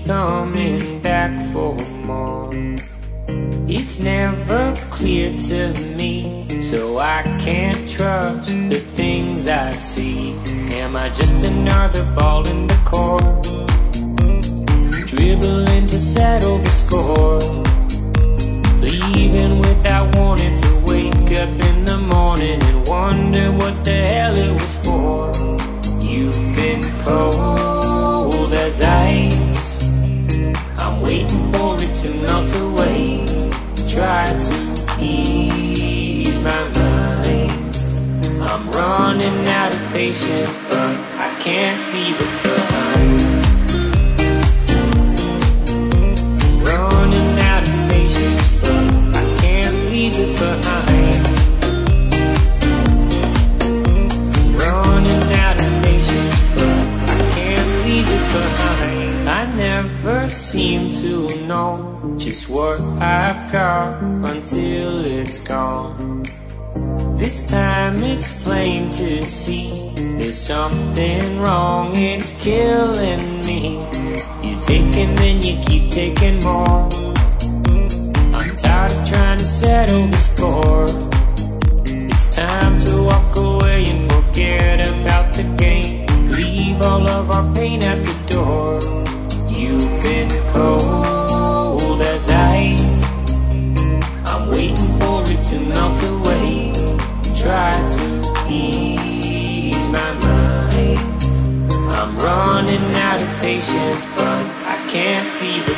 keep coming back for more. It's never clear to me, so I can't trust the things I see. Am I just another ball in the court, dribbling to settle the score, leaving without wanting to wake up in the morning and wonder what the hell it was for? You've been cold as ice, I'm waiting for it to melt away. Try to ease my mind, I'm running out of patience, but I can't leave it behind. Running out of patience, but I can't leave it behind. Running out of patience, but I can't leave it behind. I never seem to know just what I've got until it's gone. This time it's plain to see there's something wrong, it's killing me. You take and then you keep taking more. I'm tired of trying to settle the score. It's time to walk away and forget about the game. Leave all of our pain at the door. You've been cold as ice, I'm waiting for it to melt away. Try to ease my mind, I'm running out of patience, but I can't leave it